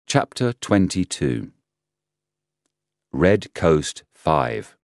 Chapter 22 Red Coast 5.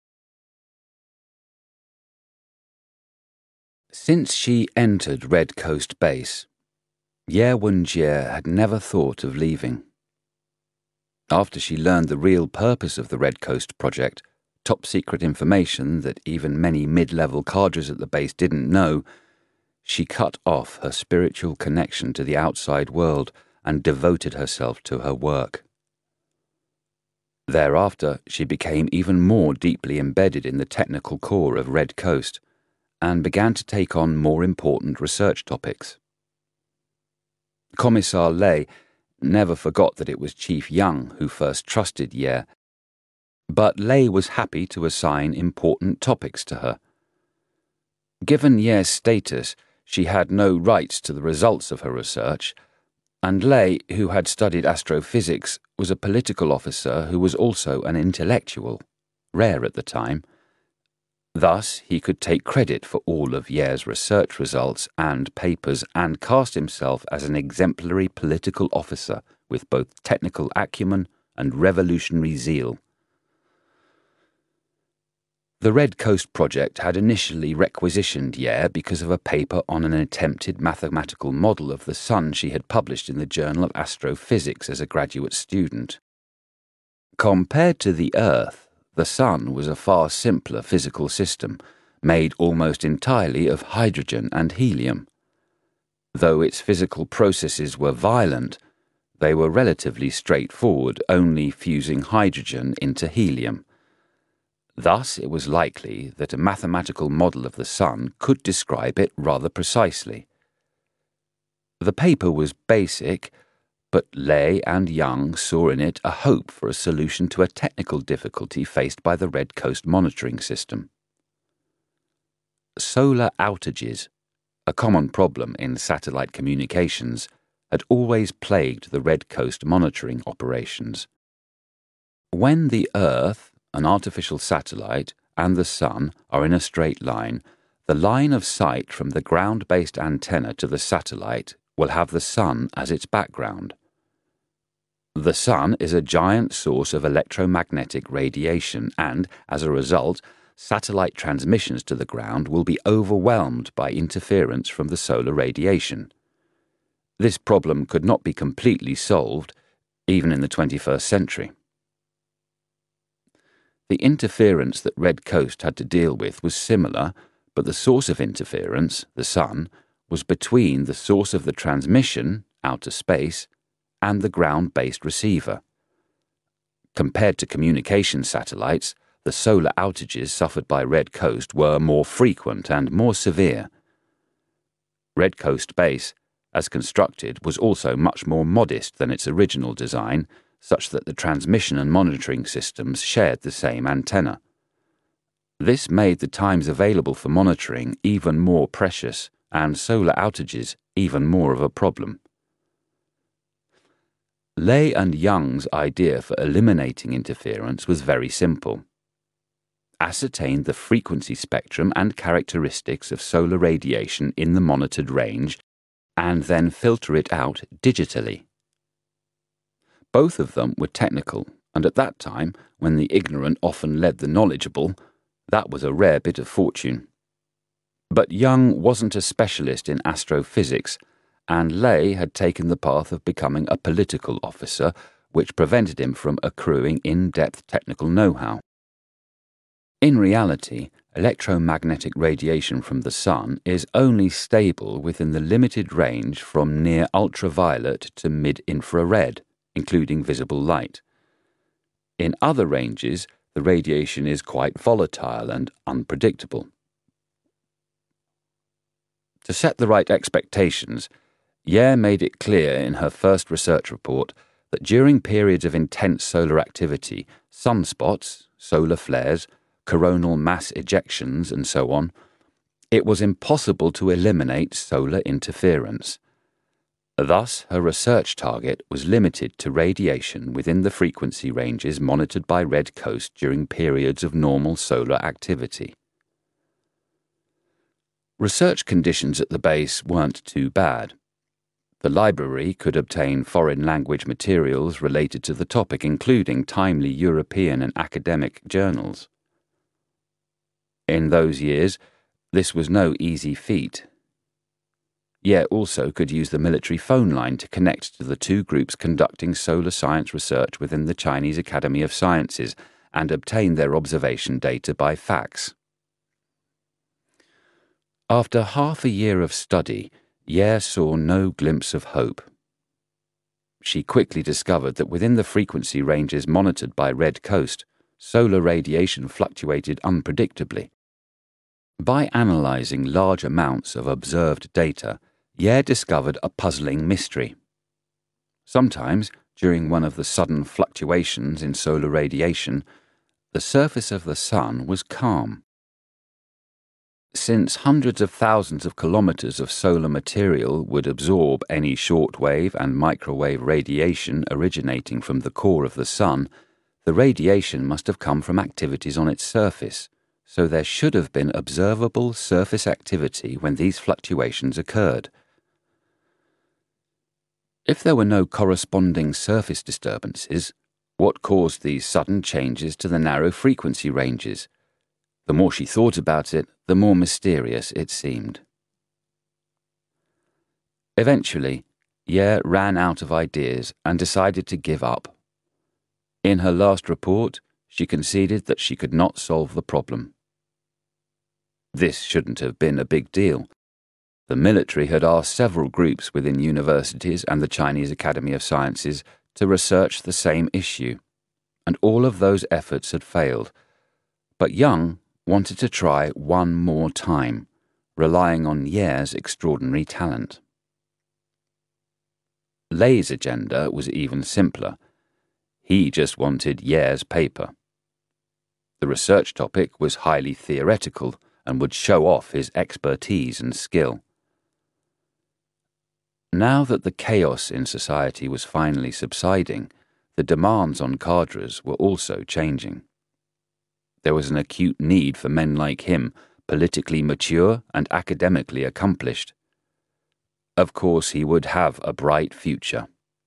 Since she entered Red Coast Base, Ye Wunjie had never thought of leaving. After she learned the real purpose of the Red Coast project, top-secret information that even many mid-level cadres at the base didn't know, she cut off her spiritual connection to the outside world and devoted herself to her work. Thereafter, she became even more deeply embedded in the technical core of Red Coast and began to take on more important research topics. Commissar Lei never forgot that it was Chief Young who first trusted Ye, but Lei was happy to assign important topics to her. Given Ye's status, she had no rights to the results of her research, and Lei, who had studied astrophysics, was a political officer who was also an intellectual, rare at the time. Thus, he could take credit for all of Ye's research results and papers and cast himself as an exemplary political officer with both technical acumen and revolutionary zeal. The Red Coast project had initially requisitioned Ye because of a paper on an attempted mathematical model of the Sun she had published in the Journal of Astrophysics as a graduate student. Compared to the Earth, the Sun was a far simpler physical system, made almost entirely of hydrogen and helium. Though its physical processes were violent, they were relatively straightforward, only fusing hydrogen into helium. Thus, it was likely that a mathematical model of the Sun could describe it rather precisely. The paper was basic, but Lei and Young saw in it a hope for a solution to a technical difficulty faced by the Red Coast monitoring system. Solar outages, a common problem in satellite communications, had always plagued the Red Coast monitoring operations. When the Earth, an artificial satellite, and the Sun are in a straight line, the line of sight from the ground-based antenna to the satellite will have the Sun as its background. The Sun is a giant source of electromagnetic radiation and, as a result, satellite transmissions to the ground will be overwhelmed by interference from the solar radiation. This problem could not be completely solved, even in the 21st century. The interference that Red Coast had to deal with was similar, but the source of interference, the Sun, was between the source of the transmission, outer space, and the ground-based receiver. Compared to communication satellites, the solar outages suffered by Red Coast were more frequent and more severe. Red Coast Base, as constructed, was also much more modest than its original design, such that the transmission and monitoring systems shared the same antenna. This made the times available for monitoring even more precious and solar outages even more of a problem. Lei and Young's idea for eliminating interference was very simple. Ascertain the frequency spectrum and characteristics of solar radiation in the monitored range and then filter it out digitally. Both of them were technical, and at that time, when the ignorant often led the knowledgeable, that was a rare bit of fortune. But Young wasn't a specialist in astrophysics, and Lei had taken the path of becoming a political officer, which prevented him from accruing in-depth technical know-how. In reality, electromagnetic radiation from the Sun is only stable within the limited range from near ultraviolet to mid-infrared, including visible light. In other ranges, the radiation is quite volatile and unpredictable. To set the right expectations, Ye made it clear in her first research report that during periods of intense solar activity, sunspots, solar flares, coronal mass ejections, and so on, it was impossible to eliminate solar interference. Thus, her research target was limited to radiation within the frequency ranges monitored by Red Coast during periods of normal solar activity. Research conditions at the base weren't too bad. The library could obtain foreign language materials related to the topic, including timely European and academic journals. In those years, this was no easy feat. Ye also could use the military phone line to connect to the two groups conducting solar science research within the Chinese Academy of Sciences and obtain their observation data by fax. After half a year of study, Ye saw no glimpse of hope. She quickly discovered that within the frequency ranges monitored by Red Coast, solar radiation fluctuated unpredictably. By analysing large amounts of observed data, Ye discovered a puzzling mystery. Sometimes, during one of the sudden fluctuations in solar radiation, the surface of the Sun was calm. Since hundreds of thousands of kilometres of solar material would absorb any shortwave and microwave radiation originating from the core of the Sun, the radiation must have come from activities on its surface, so there should have been observable surface activity when these fluctuations occurred. If there were no corresponding surface disturbances, what caused these sudden changes to the narrow frequency ranges? The more she thought about it, the more mysterious it seemed. Eventually, Ye ran out of ideas and decided to give up. In her last report, she conceded that she could not solve the problem. This shouldn't have been a big deal. The military had asked several groups within universities and the Chinese Academy of Sciences to research the same issue, and all of those efforts had failed. But Young wanted to try one more time, relying on Ye's extraordinary talent. Lei's agenda was even simpler. He just wanted Ye's paper. The research topic was highly theoretical and would show off his expertise and skill. Now that the chaos in society was finally subsiding, the demands on cadres were also changing. There was an acute need for men like him, politically mature and academically accomplished. Of course, he would have a bright future.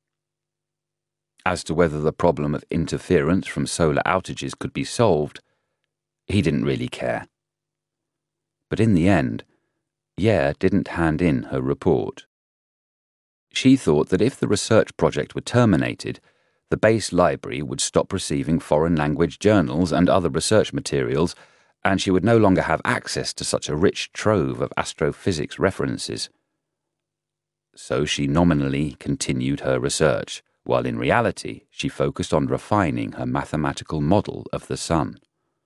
As to whether the problem of interference from solar outages could be solved, he didn't really care. But in the end, Ye didn't hand in her report. She thought that if the research project were terminated, the base library would stop receiving foreign language journals and other research materials, and she would no longer have access to such a rich trove of astrophysics references. So she nominally continued her research, while in reality she focused on refining her mathematical model of the Sun.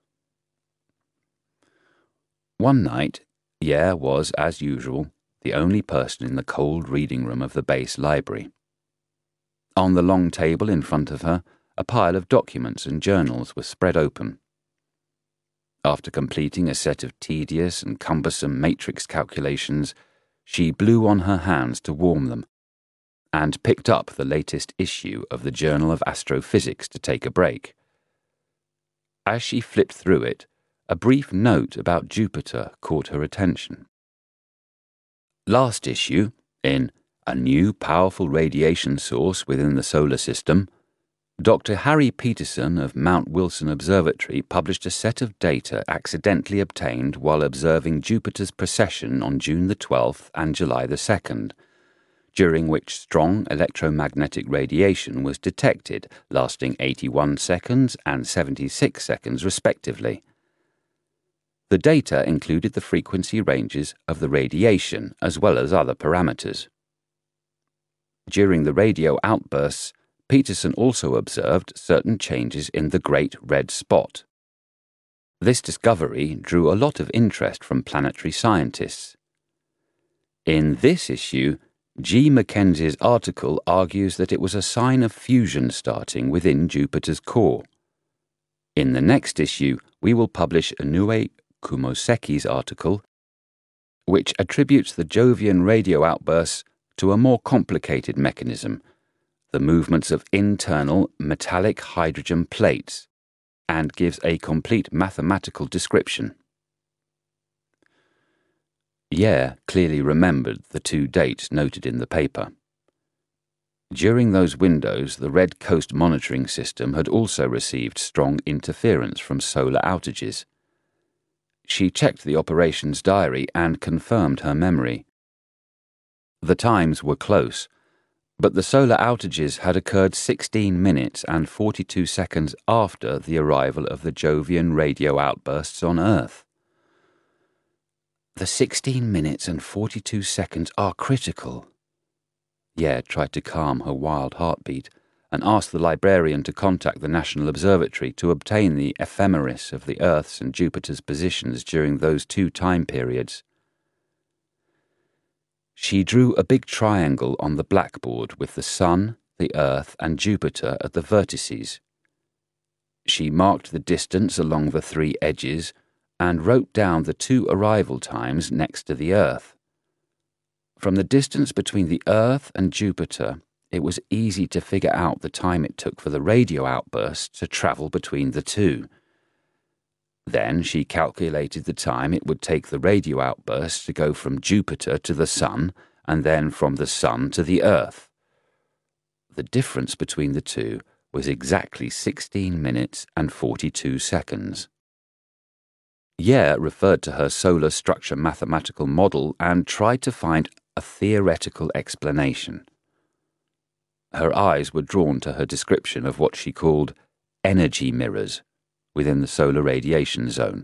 One night, Ye was, as usual, the only person in the cold reading room of the base library. On the long table in front of her, a pile of documents and journals was spread open. After completing a set of tedious and cumbersome matrix calculations, she blew on her hands to warm them, and picked up the latest issue of the Journal of Astrophysics to take a break. As she flipped through it, a brief note about Jupiter caught her attention. Last issue, in A New Powerful Radiation Source Within the Solar System, Dr. Harry Peterson of Mount Wilson Observatory published a set of data accidentally obtained while observing Jupiter's precession on June the 12th and July the 2nd, during which strong electromagnetic radiation was detected, lasting 81 seconds and 76 seconds respectively. The data included the frequency ranges of the radiation as well as other parameters. During the radio outbursts, Peterson also observed certain changes in the Great Red Spot. This discovery drew a lot of interest from planetary scientists. In this issue, G. Mackenzie's article argues that it was a sign of fusion starting within Jupiter's core. In the next issue, we will publish Inoue Kumoseki's article, which attributes the Jovian radio outbursts to a more complicated mechanism, the movements of internal metallic hydrogen plates, and gives a complete mathematical description. Ye clearly remembered the two dates noted in the paper. During those windows, the Red Coast monitoring system had also received strong interference from solar outages. She checked the operations diary and confirmed her memory. The times were close, but the solar outages had occurred 16 minutes and 42 seconds after the arrival of the Jovian radio outbursts on Earth. The 16 minutes and 42 seconds are critical. Ye tried to calm her wild heartbeat and asked the librarian to contact the National Observatory to obtain the ephemeris of the Earth's and Jupiter's positions during those two time periods. She drew a big triangle on the blackboard with the Sun, the Earth, and Jupiter at the vertices. She marked the distance along the three edges and wrote down the two arrival times next to the Earth. From the distance between the Earth and Jupiter, it was easy to figure out the time it took for the radio outbursts to travel between the two. Then she calculated the time it would take the radio outbursts to go from Jupiter to the Sun, and then from the Sun to the Earth. The difference between the two was exactly 16 minutes and 42 seconds. Ye referred to her solar structure mathematical model and tried to find a theoretical explanation. Her eyes were drawn to her description of what she called energy mirrors within the solar radiation zone.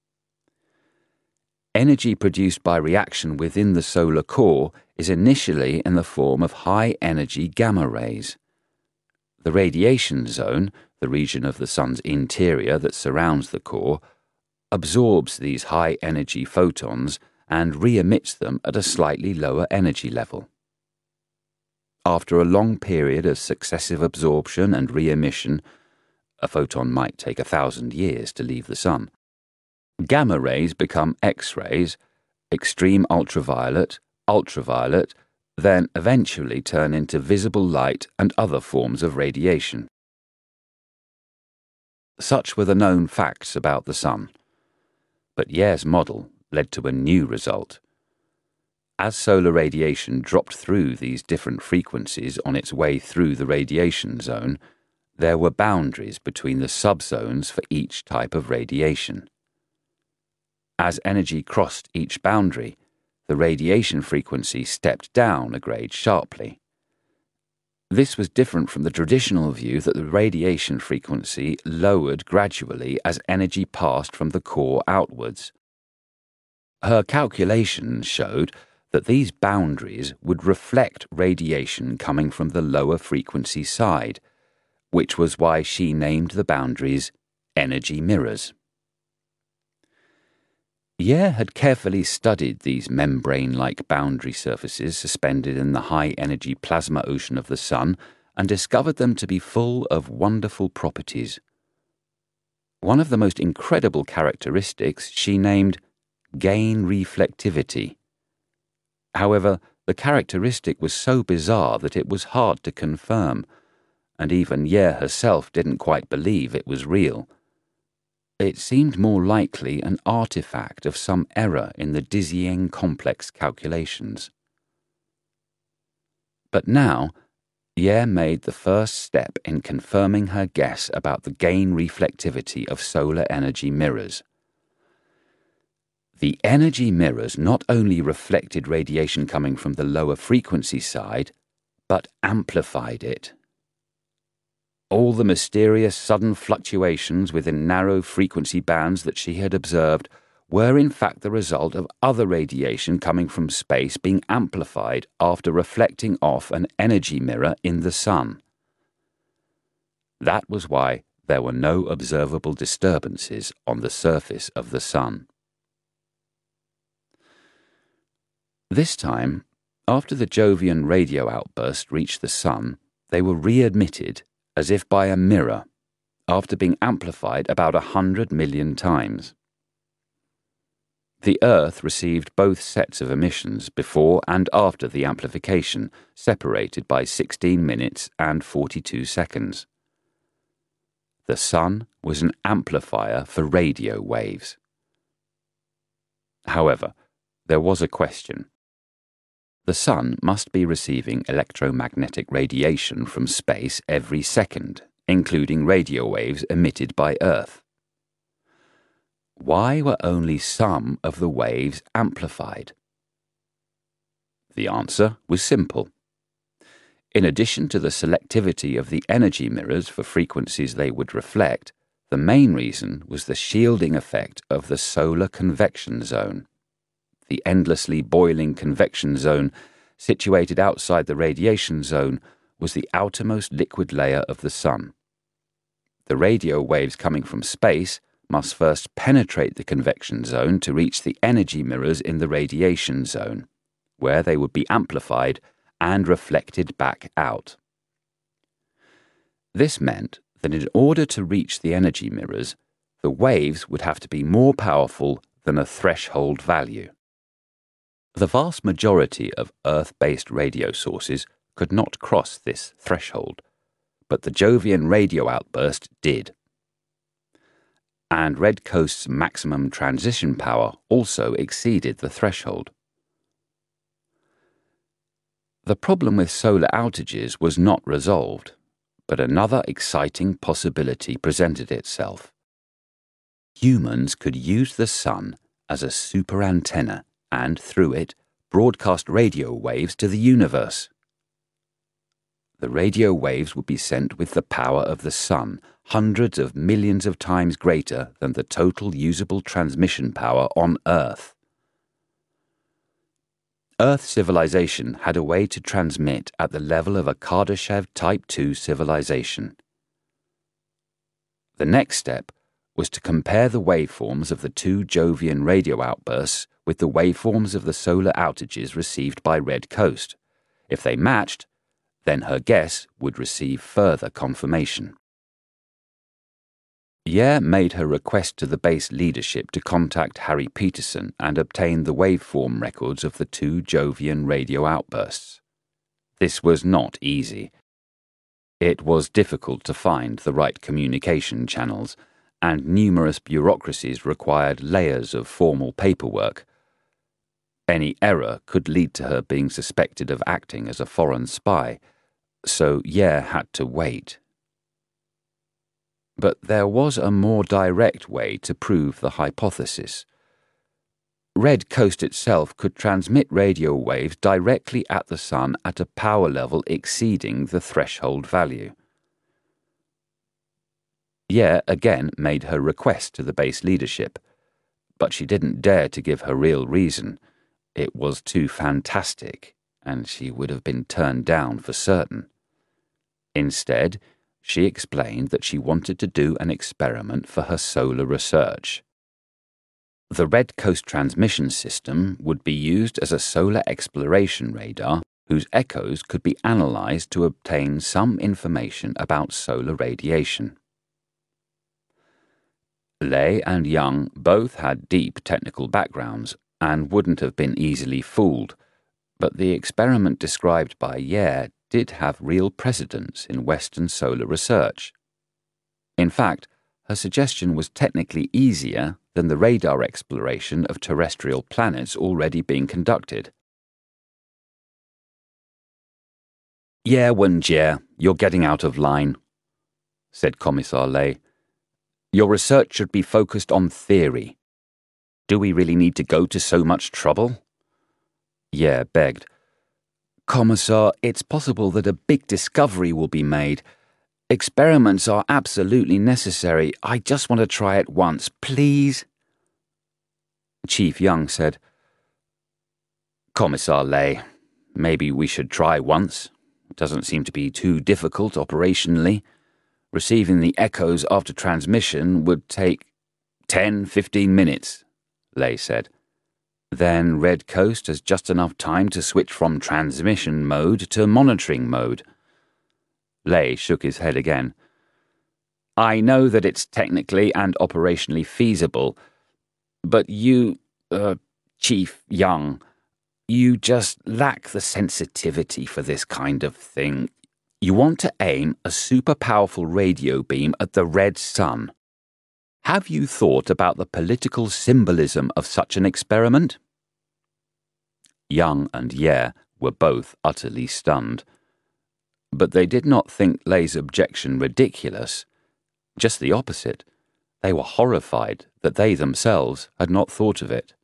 Energy produced by reaction within the solar core is initially in the form of high-energy gamma rays. The radiation zone, the region of the Sun's interior that surrounds the core, absorbs these high-energy photons and re-emits them at a slightly lower energy level. After a long period of successive absorption and re-emission, a photon might take 1,000 years to leave the Sun, gamma rays become X-rays, extreme ultraviolet, ultraviolet, then eventually turn into visible light and other forms of radiation. Such were the known facts about the Sun. But Ye's model led to a new result. As solar radiation dropped through these different frequencies on its way through the radiation zone, there were boundaries between the subzones for each type of radiation. As energy crossed each boundary, the radiation frequency stepped down a grade sharply. This was different from the traditional view that the radiation frequency lowered gradually as energy passed from the core outwards. Her calculations showed that these boundaries would reflect radiation coming from the lower frequency side, which was why she named the boundaries energy mirrors. Ye had carefully studied these membrane-like boundary surfaces suspended in the high-energy plasma ocean of the Sun and discovered them to be full of wonderful properties. One of the most incredible characteristics she named gain reflectivity. However, the characteristic was so bizarre that it was hard to confirm, and even Ye herself didn't quite believe it was real. It seemed more likely an artifact of some error in the dizzying complex calculations. But now, Ye made the first step in confirming her guess about the gain reflectivity of solar energy mirrors. The energy mirrors not only reflected radiation coming from the lower frequency side, but amplified it. All the mysterious sudden fluctuations within narrow frequency bands that she had observed were in fact the result of other radiation coming from space being amplified after reflecting off an energy mirror in the Sun. That was why there were no observable disturbances on the surface of the Sun. This time, after the Jovian radio outburst reached the Sun, they were readmitted as if by a mirror, after being amplified about 100 million times. The Earth received both sets of emissions before and after the amplification, separated by 16 minutes and 42 seconds. The Sun was an amplifier for radio waves. However, there was a question. The Sun must be receiving electromagnetic radiation from space every second, including radio waves emitted by Earth. Why were only some of the waves amplified? The answer was simple. In addition to the selectivity of the energy mirrors for frequencies they would reflect, the main reason was the shielding effect of the solar convection zone. The endlessly boiling convection zone, situated outside the radiation zone, was the outermost liquid layer of the Sun. The radio waves coming from space must first penetrate the convection zone to reach the energy mirrors in the radiation zone, where they would be amplified and reflected back out. This meant that in order to reach the energy mirrors, the waves would have to be more powerful than a threshold value. The vast majority of Earth-based radio sources could not cross this threshold, but the Jovian radio outburst did. And Red Coast's maximum transition power also exceeded the threshold. The problem with solar outages was not resolved, but another exciting possibility presented itself. Humans could use the Sun as a super antenna and, through it, broadcast radio waves to the universe. The radio waves would be sent with the power of the Sun, hundreds of millions of times greater than the total usable transmission power on Earth. Earth civilization had a way to transmit at the level of a Kardashev Type II civilization. The next step was to compare the waveforms of the two Jovian radio outbursts with the waveforms of the solar outages received by Red Coast. If they matched, then her guess would receive further confirmation. Yeh made her request to the base leadership to contact Harry Peterson and obtain the waveform records of the two Jovian radio outbursts. This was not easy. It was difficult to find the right communication channels, and numerous bureaucracies required layers of formal paperwork. Any error could lead to her being suspected of acting as a foreign spy, so Yeh had to wait. But there was a more direct way to prove the hypothesis. Red Coast itself could transmit radio waves directly at the Sun at a power level exceeding the threshold value. Yeh again made her request to the base leadership, but she didn't dare to give her real reason. It was too fantastic, and she would have been turned down for certain. Instead, she explained that she wanted to do an experiment for her solar research. The Red Coast transmission system would be used as a solar exploration radar whose echoes could be analyzed to obtain some information about solar radiation. Lei and Young both had deep technical backgrounds and wouldn't have been easily fooled, but the experiment described by Yeh did have real precedence in Western solar research. In fact, her suggestion was technically easier than the radar exploration of terrestrial planets already being conducted. "Yeh Wen-jie, you're getting out of line," said Commissar Lei. "Your research should be focused on theory. Do we really need to go to so much trouble?" Yeh begged. "Commissar, it's possible that a big discovery will be made. Experiments are absolutely necessary. I just want to try it once, please." Chief Young said, "Commissar Lei, maybe we should try once. It doesn't seem to be too difficult operationally. Receiving the echoes after transmission would take 10-15 minutes, Lei said. Then Red Coast has just enough time to switch from transmission mode to monitoring mode. Lei shook his head again. "I know that it's technically and operationally feasible, but you, Chief Young, you just lack the sensitivity for this kind of thing. You want to aim a super-powerful radio beam at the red sun. Have you thought about the political symbolism of such an experiment?" Young and Yeh were both utterly stunned. But they did not think Leigh's objection ridiculous. Just the opposite. They were horrified that they themselves had not thought of it.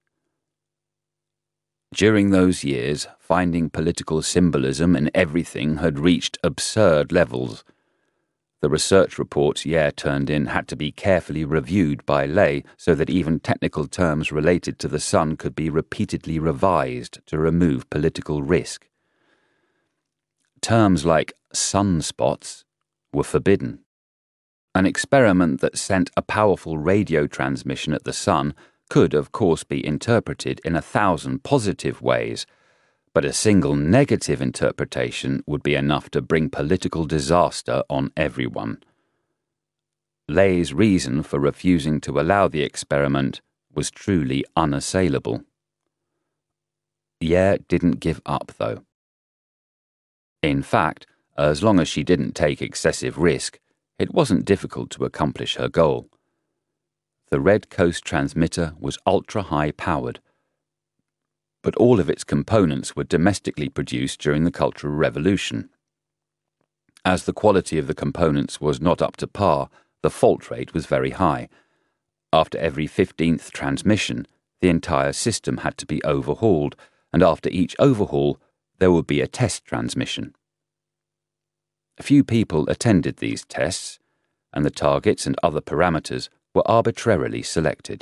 During those years, finding political symbolism in everything had reached absurd levels. The research reports Yeh turned in had to be carefully reviewed by Leigh so that even technical terms related to the sun could be repeatedly revised to remove political risk. Terms like sunspots were forbidden. An experiment that sent a powerful radio transmission at the sun could, of course, be interpreted in 1,000 positive ways, but a single negative interpretation would be enough to bring political disaster on everyone. Leigh's reason for refusing to allow the experiment was truly unassailable. Yeh didn't give up, though. In fact, as long as she didn't take excessive risk, it wasn't difficult to accomplish her goal. The Red Coast transmitter was ultra-high powered, but all of its components were domestically produced during the Cultural Revolution. As the quality of the components was not up to par, the fault rate was very high. After every 15th transmission, the entire system had to be overhauled, and after each overhaul, there would be a test transmission. Few people attended these tests, and the targets and other parameters were arbitrarily selected.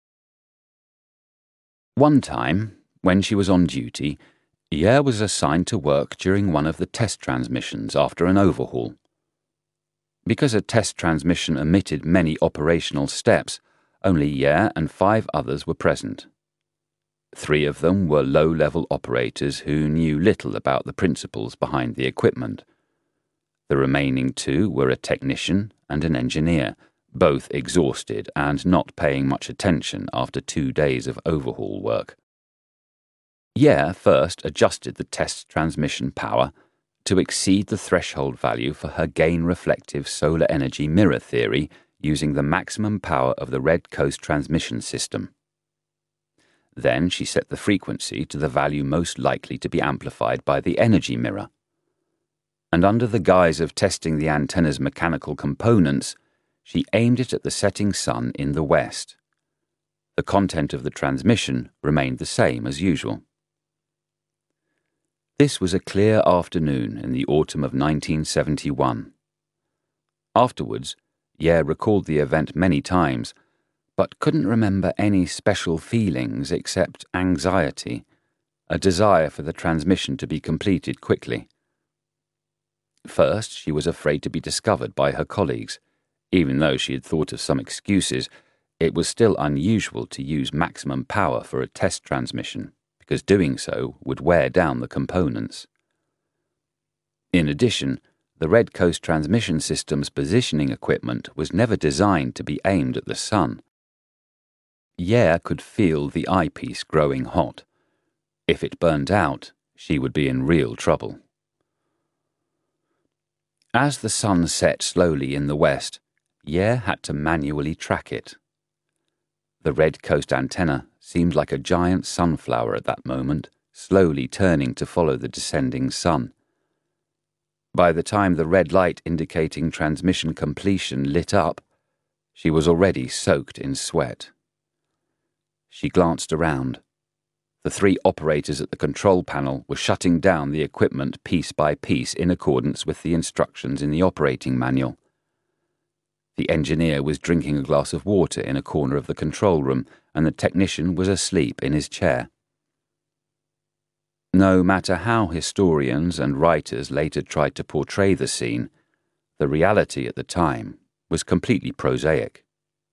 One time, when she was on duty, Yeh was assigned to work during one of the test transmissions after an overhaul. Because a test transmission omitted many operational steps, only Yeh and 5 others were present. 3 of them were low-level operators who knew little about the principles behind the equipment. The remaining 2 were a technician and an engineer, both exhausted and not paying much attention after 2 days of overhaul work. Yeh first adjusted the test transmission power to exceed the threshold value for her gain-reflective solar energy mirror theory using the maximum power of the Red Coast transmission system. Then she set the frequency to the value most likely to be amplified by the energy mirror. And under the guise of testing the antenna's mechanical components, she aimed it at the setting sun in the west. The content of the transmission remained the same as usual. This was a clear afternoon in the autumn of 1971. Afterwards, Yeh recalled the event many times, but couldn't remember any special feelings except anxiety, a desire for the transmission to be completed quickly. First, she was afraid to be discovered by her colleagues. Even though she had thought of some excuses, it was still unusual to use maximum power for a test transmission, because doing so would wear down the components. In addition, the Red Coast transmission system's positioning equipment was never designed to be aimed at the sun. Yeh could feel the eyepiece growing hot. If it burned out, she would be in real trouble. As the sun set slowly in the west, Yeh had to manually track it. The Red Coast antenna seemed like a giant sunflower at that moment, slowly turning to follow the descending sun. By the time the red light indicating transmission completion lit up, she was already soaked in sweat. She glanced around. The 3 operators at the control panel were shutting down the equipment piece by piece in accordance with the instructions in the operating manual. The engineer was drinking a glass of water in a corner of the control room, and the technician was asleep in his chair. No matter how historians and writers later tried to portray the scene, the reality at the time was completely prosaic.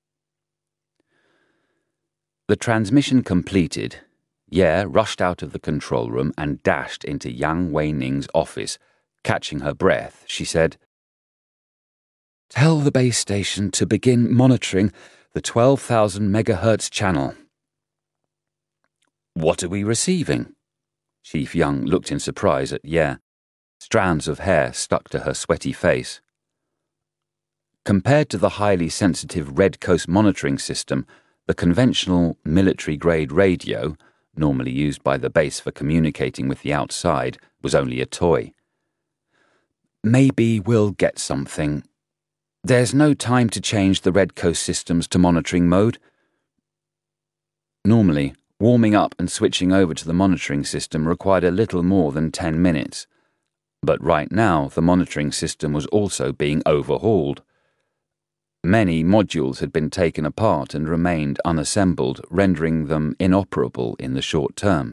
The transmission completed, Yeh rushed out of the control room and dashed into Yang Wei-ning's office. Catching her breath, she said, "Tell the base station to begin monitoring the 12,000 megahertz channel." "What are we receiving?" Chief Young looked in surprise at Yeh. Strands of hair stuck to her sweaty face. Compared to the highly sensitive Red Coast monitoring system, the conventional military-grade radio, normally used by the base for communicating with the outside, was only a toy. "Maybe we'll get something. There's no time to change the Red Coast systems to monitoring mode." Normally, warming up and switching over to the monitoring system required a little more than 10 minutes. But right now, the monitoring system was also being overhauled. Many modules had been taken apart and remained unassembled, rendering them inoperable in the short term.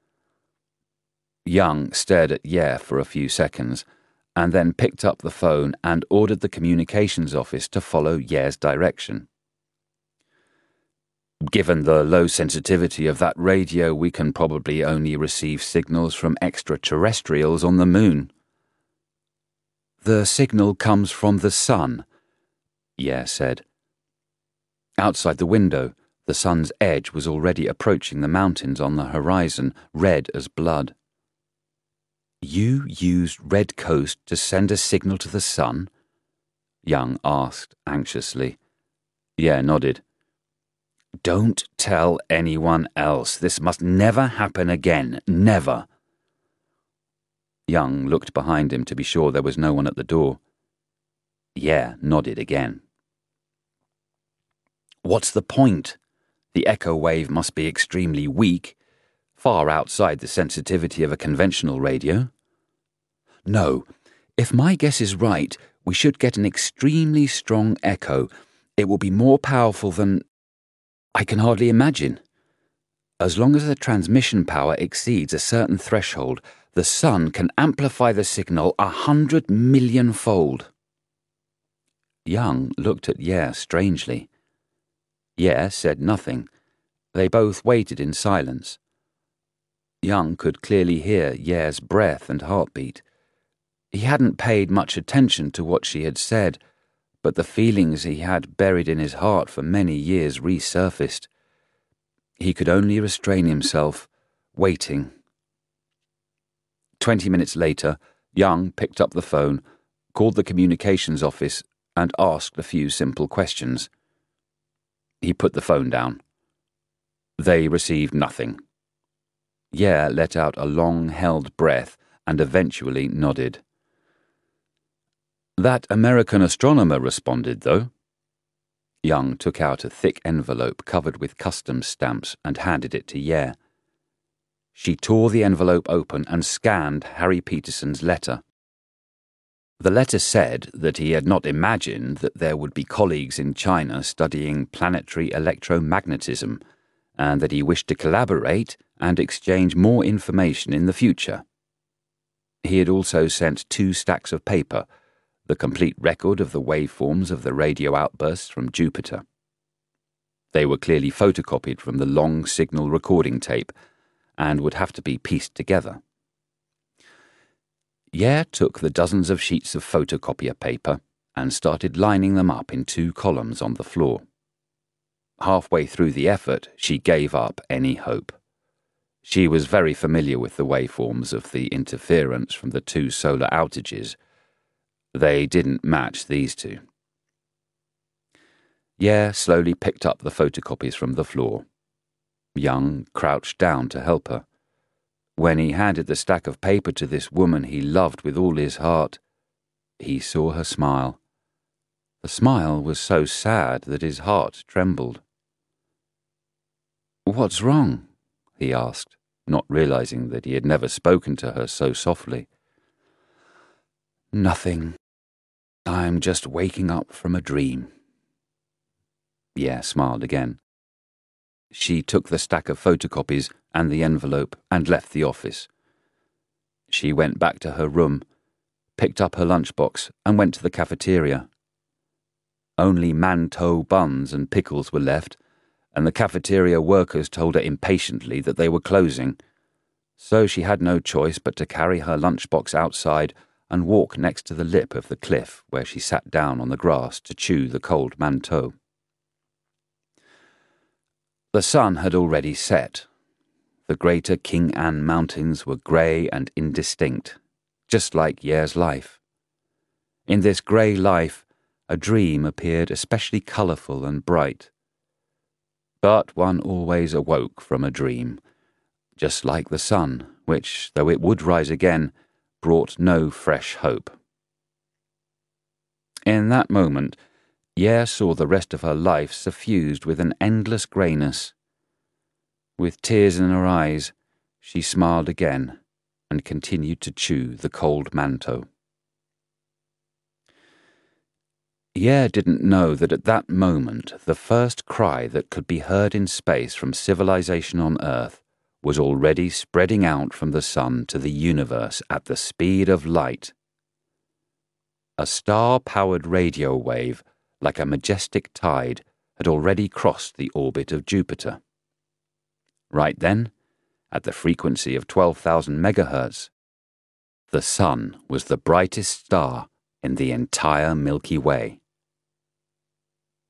Young stared at Ye for a few seconds, and then picked up the phone and ordered the communications office to follow Ye's direction. "Given the low sensitivity of that radio, we can probably only receive signals from extraterrestrials on the moon." "The signal comes from the sun," Ye said. Outside the window, the sun's edge was already approaching the mountains on the horizon, red as blood. "You used Red Coast to send a signal to the sun?" Young asked anxiously. Ye nodded. "Don't tell anyone else. This must never happen again. Never." Young looked behind him to be sure there was no one at the door. Ye nodded again. "What's the point? The echo wave must be extremely weak, far outside the sensitivity of a conventional radio." "No, if my guess is right, we should get an extremely strong echo. It will be more powerful than I can hardly imagine. As long as the transmission power exceeds a certain threshold, the sun can amplify the signal 100 million-fold." Young looked at Ye strangely. Ye said nothing. They both waited in silence. Young could clearly hear Ye's breath and heartbeat. He hadn't paid much attention to what she had said, but the feelings he had buried in his heart for many years resurfaced. He could only restrain himself, waiting. 20 minutes later, Young picked up the phone, called the communications office, and asked a few simple questions. He put the phone down. They received nothing. Ye let out a long-held breath and eventually nodded. "That American astronomer responded, though." Young took out a thick envelope covered with customs stamps and handed it to Ye. She tore the envelope open and scanned Harry Peterson's letter. The letter said that he had not imagined that there would be colleagues in China studying planetary electromagnetism, and that he wished to collaborate and exchange more information in the future. He had also sent 2 stacks of paper, the complete record of the waveforms of the radio outbursts from Jupiter. They were clearly photocopied from the long signal recording tape and would have to be pieced together. Ye took the dozens of sheets of photocopier paper and started lining them up in 2 columns on the floor. Halfway through the effort, she gave up any hope. She was very familiar with the waveforms of the interference from the 2 solar outages. They didn't match these 2. Ye slowly picked up the photocopies from the floor. Young crouched down to help her. When he handed the stack of paper to this woman he loved with all his heart, he saw her smile. The smile was so sad that his heart trembled. "What's wrong?" he asked, not realizing that he had never spoken to her so softly. "Nothing. I'm just waking up from a dream." Ye smiled again. She took the stack of photocopies and the envelope and left the office. She went back to her room, picked up her lunchbox and went to the cafeteria. Only mantou buns and pickles were left, and the cafeteria workers told her impatiently that they were closing. So she had no choice but to carry her lunchbox outside and walk next to the lip of the cliff where she sat down on the grass to chew the cold mantou. The sun had already set. The greater King Anne Mountains were grey and indistinct, just like Ye's life. In this grey life, a dream appeared especially colourful and bright. But one always awoke from a dream, just like the sun, which, though it would rise again, brought no fresh hope. In that moment, Yer saw the rest of her life suffused with an endless greyness. With tears in her eyes, she smiled again and continued to chew the cold manto. Yer didn't know that at that moment the first cry that could be heard in space from civilization on Earth was already spreading out from the sun to the universe at the speed of light. A star-powered radio wave, like a majestic tide, had already crossed the orbit of Jupiter. Right then, at the frequency of 12,000 megahertz, the sun was the brightest star in the entire Milky Way.